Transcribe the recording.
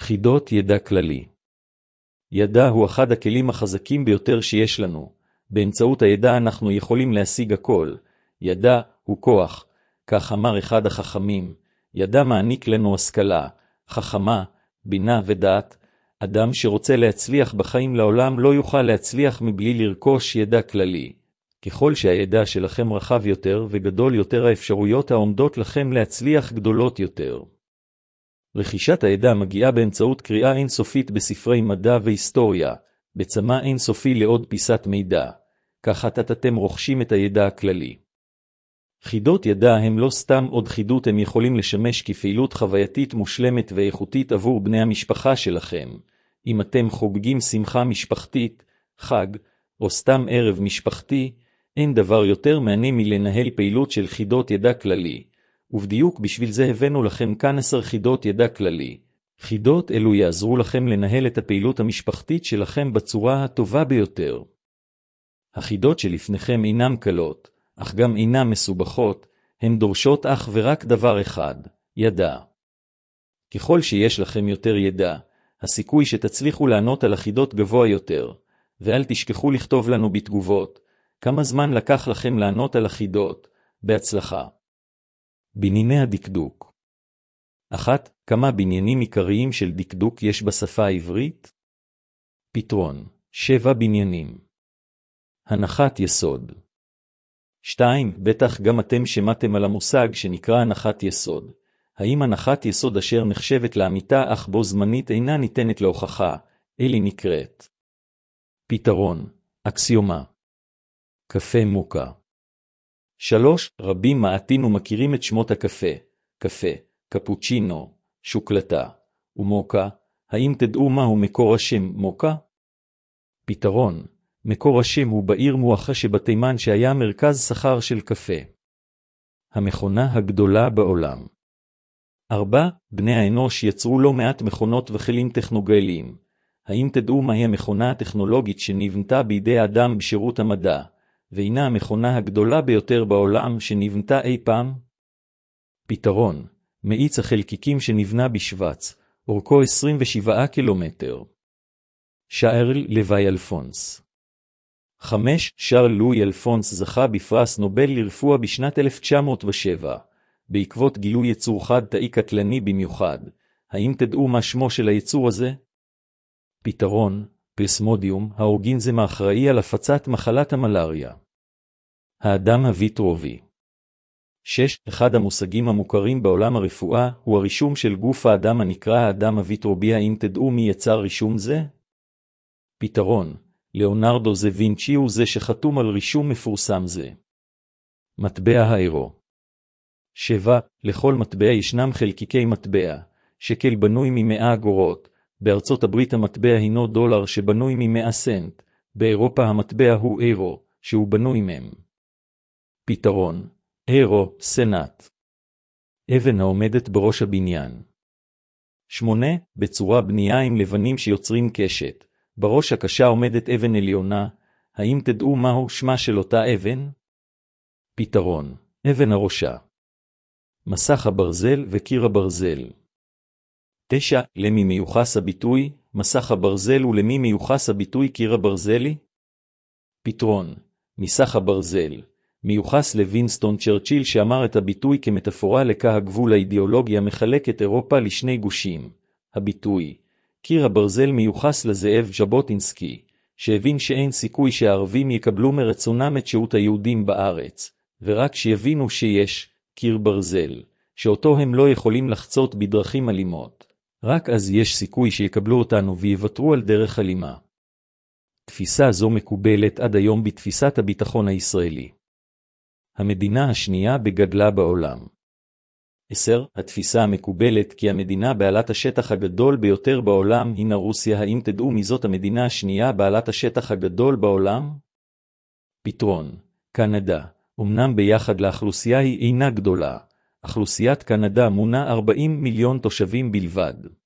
חידות ידע כללי. ידע הוא אחד הכלים החזקים ביותר שיש לנו. באמצעות הידע אנחנו יכולים להשיג הכל. ידע הוא כוח, כך אמר אחד החכמים. ידע מעניק לנו השכלה, חכמה, בינה ודעת. אדם שרוצה להצליח בחיים לעולם לא יוכל להצליח מבלי לרכוש ידע כללי. ככל שהידע שלכם רחב יותר וגדול יותר, האפשרויות העומדות לכם להצליח גדולות יותר. רכישת הידע מגיעה באמצעות קריאה אינסופית בספרי מדע והיסטוריה, בצמא אינסופי לעוד פיסת מידע. כך אתם רוכשים את הידע הכללי. חידות ידע הם לא סתם עוד חידות, הם יכולים לשמש כפעילות חווייתית מושלמת ואיכותית עבור בני המשפחה שלכם. אם אתם חוגגים שמחה משפחתית, חג, או סתם ערב משפחתי, אין דבר יותר מעניין מלנהל פעילות של חידות ידע כללי. ובדיוק בשביל זה הבאנו לכם כאן 10 חידות ידע כללי. חידות אלו יעזרו לכם לנהל את הפעילות המשפחתית שלכם בצורה הטובה ביותר. החידות שלפניכם אינם קלות, אך גם אינם מסובכות, הן דורשות אך ורק דבר אחד, ידע. ככל שיש לכם יותר ידע, הסיכוי שתצליחו לענות על החידות גבוה יותר, ואל תשכחו לכתוב לנו בתגובות, כמה זמן לקח לכם לענות על החידות, בהצלחה. בנייני הדקדוק. 1. כמה בניינים עיקריים של דקדוק יש בשפה העברית? פתרון. 7 בניינים. הנחת יסוד. 2. בטח גם אתם שמעתם על המושג שנקרא הנחת יסוד. האם הנחת יסוד אשר נחשבת לאמיתה אך בו זמנית אינה ניתנת להוכחה, אלא נקראת? פתרון. אקסיומה. קפה מוקה. 3. רבים מעטים ומכירים את שמות הקפה, קפה, קפוצ'ינו, שוקלטה, ומוקה. האם תדעו מהו מקור השם מוקה? פתרון. מקור השם הוא בעיר מוחה שבתימן שהיה מרכז סחר של קפה. המכונה הגדולה בעולם. 4. בני האנוש יצרו לא מעט מכונות וכלים טכנולוגיים. האם תדעו מהי המכונה הטכנולוגית שנבנתה בידי אדם בשירות המדע, והינה המכונה הגדולה ביותר בעולם שנבנתה אי פעם? פתרון. מאיץ החלקיקים שנבנה בשוויץ, אורכו 27 קילומטר. שארל לוואי אלפונס. 5. שארל לואי אלפונס זכה בפרס נובל לרפואה בשנת 1907, בעקבות גילוי יצור חד תאי קטלני במיוחד. האם תדעו מה שמו של היצור הזה? פתרון. פלסמודיום, האורגניזם האחראי על הפצת מחלת המלריה. האדם הוויטרובי. 6. אחד המושגים המוכרים בעולם הרפואה הוא הרישום של גוף האדם הנקרא האדם הוויטרובי. האם תדעו מי יצר רישום זה? פתרון. ליאונרדו דה וינצ'י הוא זה שחתום על רישום מפורסם זה. מטבע האירו. 7. לכל מטבע ישנם חלקיקי מטבע, שקל בנוי מ100 אגורות. בארצות הברית המטבע הינו דולר שבנוי מ100 סנט. באירופה המטבע הוא אירו, שהוא בנוי מהם. פתרון. אירו, סנט. אבן העומדת בראש הבניין. 8. בצורה בנייה עם לבנים שיוצרים קשת. בראש הקשה עומדת אבן עליונה. האם תדעו מהו שמה של אותה אבן? פתרון. אבן הראשה. מסך הברזל וקיר הברזל. 9. למי מיוחס הביטוי מסך הברזל ולמי מיוחס הביטוי קיר הברזלי? פתרון. מסך הברזל. מיוחס לווינסטון צ'רצ'יל שאמר את הביטוי כמטאפורה לקו הגבול האידיאולוגי המחלק את אירופה לשני גושים. הביטוי קיר הברזל מיוחס לזאב ז'בוטינסקי, שהבין שאין סיכוי שהערבים יקבלו מרצונם את שהות היהודים בארץ, ורק שיבינו שיש קיר ברזל, שאותו הם לא יכולים לחצות בדרכים אלימות. רק אז יש סיכוי שיקבלו אותנו ויוותרו על דרך אלימה. תפיסה זו מקובלת עד היום בתפיסת הביטחון הישראלי. המדינה השנייה בגדלה בעולם. 10. התפיסה המקובלת כי המדינה בעלת השטח הגדול ביותר בעולם הינה רוסיה. האם תדעו מי זאת המדינה השנייה בעלת השטח הגדול בעולם? פתרון. קנדה. אמנם ביחד לאוכלוסייה היא אינה גדולה. אוכלוסיית קנדה מונה 40 מיליון תושבים בלבד.